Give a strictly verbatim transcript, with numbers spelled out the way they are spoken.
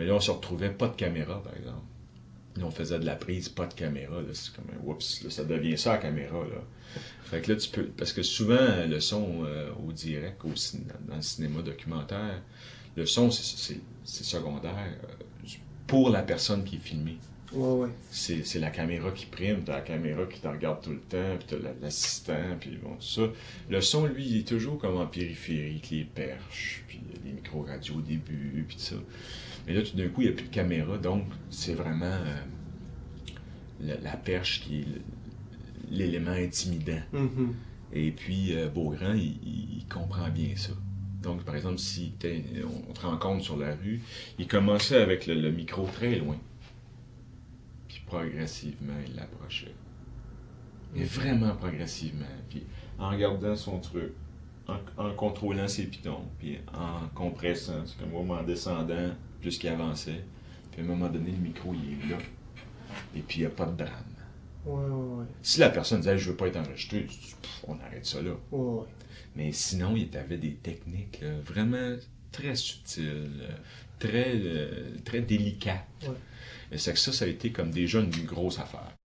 Mais là, on se retrouvait pas de caméra, par exemple. Là, on faisait de la prise, pas de caméra. Là, c'est comme un oups, là, ça devient ça la caméra. Là. Fait que là, tu peux. Parce que souvent, le son euh, au direct, au ciné, dans le cinéma documentaire, le son, c'est, c'est, c'est secondaire euh, pour la personne qui est filmée. Ouais, ouais. C'est, c'est la caméra qui prime, t'as la caméra qui te regarde tout le temps, puis t'as l'assistant, puis bon, tout ça. Le son, lui, il est toujours comme en périphérique, les perches, puis les micro-radios au début, puis tout ça. Mais là, tout d'un coup, il n'y a plus de caméra, donc c'est vraiment euh, la, la perche qui est l'élément intimidant. Mm-hmm. Et puis, euh, Beaugrand, il, il comprend bien ça. Donc, par exemple, si on te rencontre sur la rue, il commençait avec le, le micro très loin. Puis progressivement, il l'approchait. Mais vraiment progressivement. Puis en regardant son truc, en, en contrôlant ses pitons, puis en compressant, c'est comme vraiment en descendant, plus qu'il avançait. Puis à un moment donné, le micro, il est là. Et puis il n'y a pas de drame. Ouais, ouais, ouais. Si la personne disait « je veux pas être enregistré », pff, on arrête ça là. Ouais, ouais. Mais sinon, il avait des techniques là, vraiment très subtiles, très, euh, très délicates. Ouais. Et c'est que ça, ça a été comme déjà une grosse affaire.